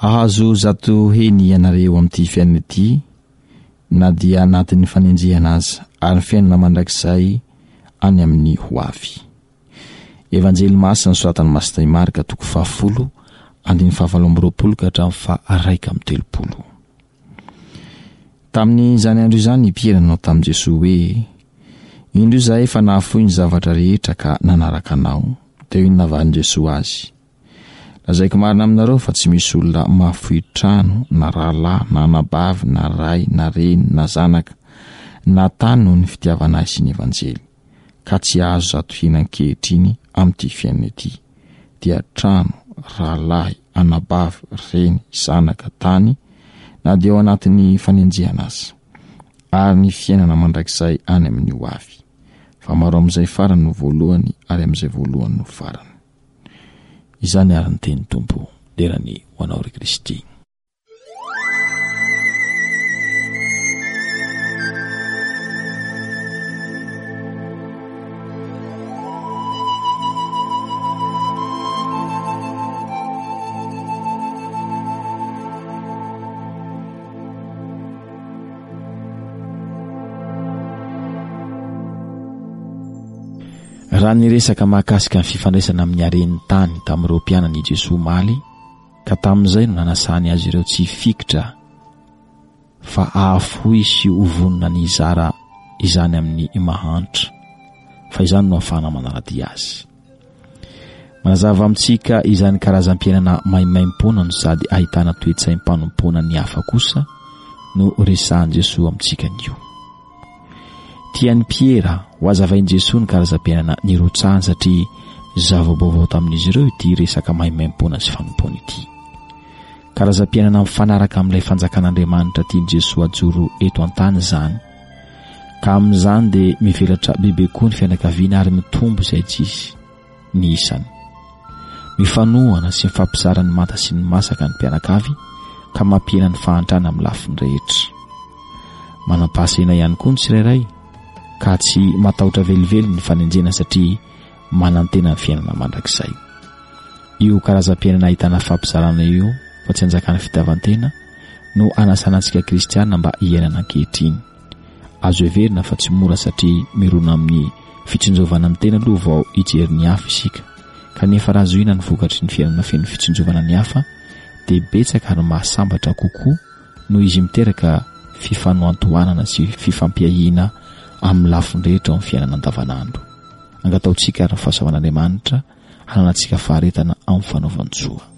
Ahazo zato heny ianareo amin'ity fiainana ity na dia anatin'ny fanenjehana aza ary fiainana mandrakizay any amin'ny ho avy. Evanjely masina soratany Masitay Marika 10:20-20. Tamin'izany andro izany Piera nanao tamin'i Jesosy hoe: indro izahay efa nahafoy ny zavatra rehetra ka nanaraka anao. Teo iny navarin'i Jesosy azy: lazaiko marina aminareo fa tsy misy olona mahafoy trano na rahalahy na anabavy na ray na reny na zanaka na tany noho ny fitiavana azy sy ny evanjely ka tsy azo zato hinan-kehitriny amin'ity fiainana ity, dia trano, rahalahy, anabavy, reny, zanaka, tany na dia ao anatin'ny fanenjehana azy ary ny fiainana mandrakizay any amin'ny ho avy. Fa maro amin'izay farany no voalohany ary amin'izay voalohany no farany. Izany ary ny teny Tompo, derany ho anao ry Kristy. Raha niresaka mahakasika ny fifandraisana amin'ny haren'ny tany tamin'ireo mpianan'i Jesosy maly, ka tamin'izay no nanasany azy ireo tsy fikitra fa ahafoy sy hovonona ny izara izany amin'ny mahantra, fa izany no ahafahana manaradia azy. Manazava amintsika izany karazam-piainana maimaim-pona no sady ahitana toe-tsaim-panompoana ny hafa kosa no resahan'i Jesosy amintsika nio. Tian'ny Piera ho azavain'i Jesosy ny karazam-piainana nirotsahany satria zava-baovao tamin'izy ireo ity resaka maimaim-pona sy fanompona ity. Karazam-piainana mifanaraka amin'ilay fanjakan'Andriamanitra tian'i Jesosy ajoro eto an-tany izany, ka amin'izany dia mivelatra bebe koa ny fianakaviana ary mitombo izay tsisy ny isany. Mifanohana sy mifampizara ny manta sy ny masaka ny mpianakavy ka mampiena ny fahantrana amin'ny lafiny rehetra. Manam-pahasaina ihany koa ny tsirairay ka tsy matahotra velively ny fanenjena satria manantena ny fiainana mandrakizay. Io karazam-piainana ahitana fampizarana io fa tsy hanjakana fitiavan-tena no anasanantsika kristianina mba hiainana ankehitriny. Azo heverina fa tsy mora satria mirona amin'ny fitsinjovana ny tena aloha vao hijery ny hafa isika, kanefa raha zoina ny vokatry ny fiainana feno fitsinjovana ny hafa dia betsaka ary mahasambatra kokoa no izy miteraka fifanoantohanana sy fifampiahiana amin'ny lafiny rehetra ao amin'ny fiainana andavanandro. Angataontsika ary ny fahasoavan'Andriamanitra hananantsika faharetana amin'ny fanaovany soa.